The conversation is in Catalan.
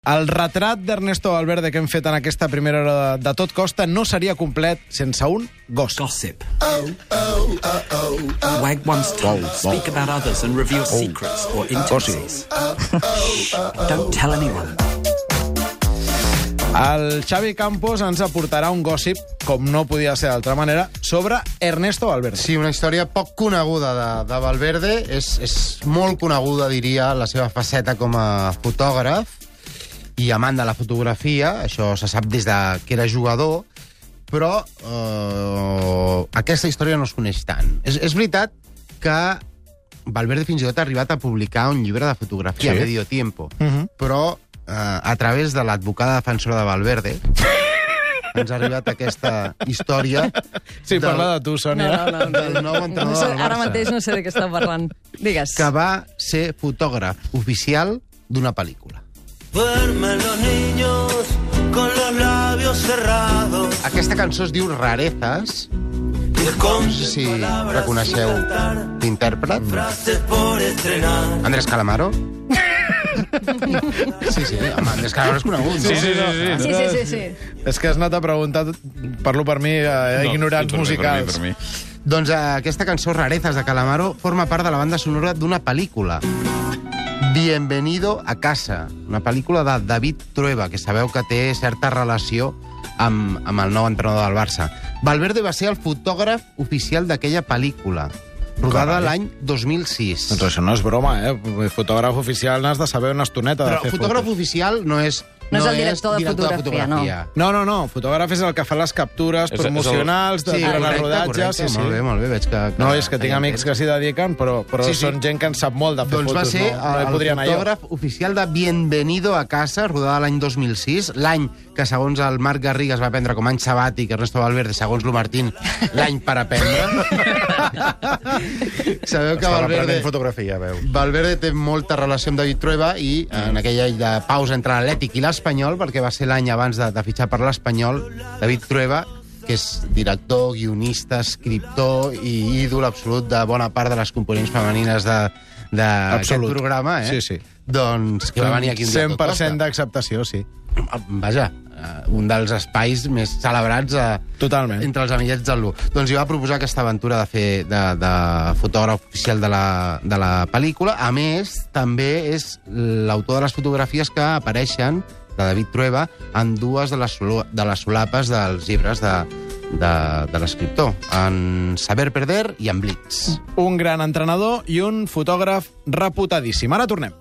El retrat d'Ernesto Valverde que hem fet en aquesta primera hora de Tot Costa no seria complet sense un gossip. Gossip. Wag one's tongue, speak about others and reveal secrets or intimacies. Don't tell anyone. El Xavi Campos ens aportarà un gossip, com no podia ser d'altra manera, sobre Ernesto Valverde. Sí, una història poc coneguda de Valverde. És molt coneguda, diria, la seva faceta com a fotògraf i amant de la fotografia. Això se sap des de que era jugador, però aquesta història no es coneix tant. És veritat que Valverde fins i tot ha arribat a publicar un llibre de fotografia, Medio Tiempo, però a través de l'advocada defensora de Valverde ens ha arribat aquesta història. Sí, parla de tu, Sònia. Del nou entrenador del Barça. Ara mateix no sé de què esteu parlant. Digues. Que va ser fotògraf oficial d'una pel·lícula. Duermen los niños con los labios cerrados. Aquesta cançó es diu Rarezas. No sé si reconeixeu l'intèrpret. Frases por estrenar. Andrés Calamaro. Sí, home, Andrés Calamaro és conegut. Sí. És que has anat a preguntar, parlo per mi, ignorants musicals. Per mi. Doncs aquesta cançó, Rarezas, de Calamaro, forma part de la banda sonora d'una pel·lícula. Bienvenido a casa, una pel·lícula de David Trueba, que sabeu que té certa relació amb el nou entrenador del Barça. Valverde va ser el fotògraf oficial d'aquella pel·lícula, rodada l'any 2006. Doncs això no és broma, Fotògraf oficial n'has de saber una estoneta de Però fer fotògraf fotos. oficial no és el director de fotografia, No. Fotògraf és el que fa les captures promocionals durant el rodatge. Sí. Molt bé, veig que... No, és que tinc amics que s'hi dediquen, però Sí. són gent que en sap molt de fer Doncs va fotos. ser No podria anar jo. el fotògraf oficial de Bienvenido a casa, rodada l'any 2006, l'any que, segons el Marc Garriga, es va prendre com any sabàtic, Ernesto Valverde, segons lo Martín, l'any per aprendre. Sabeu que fotografia, veu. Valverde té molta relació amb David Trueba i en aquella any de pausa entre l'Atlètic i l'Espanyol, perquè va ser l'any abans de fitxar per l'Espanyol, David Trueba, que és director, guionista, escriptor i ídol absolut de bona part de les components femenines d'aquest programa, Sí. Doncs que va venir aquí un dia a Tot Costa. 100% d'acceptació, sí. Vaja, un dels espais més celebrats Totalment. entre els amiguets del Lu. Doncs hi va proposar aquesta aventura de fer de fotògraf oficial de la pel·lícula. A més, també és l'autor de les fotografies que apareixen, de David Trueba, en dues de les solapes dels llibres de l'escriptor, en Saber Perder i en Blitz. Un gran entrenador i un fotògraf reputadíssim. Ara tornem.